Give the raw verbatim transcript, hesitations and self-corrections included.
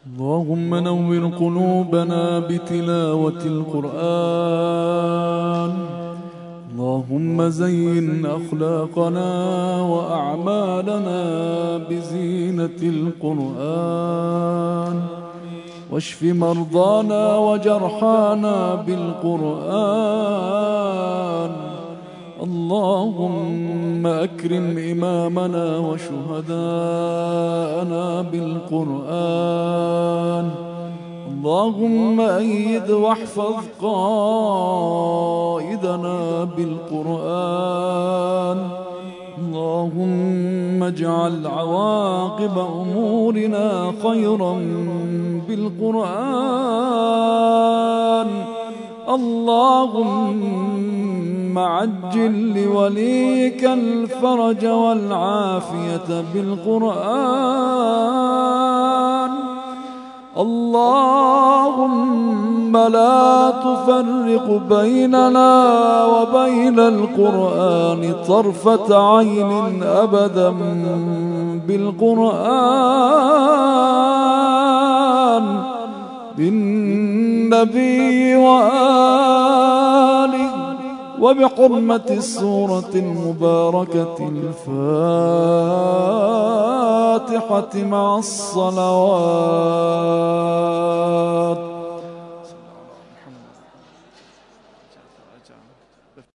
اللهم نور قلوبنا بتلاوة القرآن. اللهم زين أخلاقنا وأعمالنا بزينة القرآن، واشف مرضانا وجرحانا بالقرآن. اللهم أكرم إمامنا وشهداءنا بالقرآن. اللهم أيد واحفظ قائدنا بالقرآن. اللهم اجعل عواقب أمورنا خيرا بالقرآن. اللهم عجل لوليك الفرج والعافية بالقرآن. اللهم لا تفرق بيننا وبين القرآن طرفة عين أبدا بالقرآن، بالنبي وآله، وبحرمة السورة المباركة الفاتحة مع الصلوات.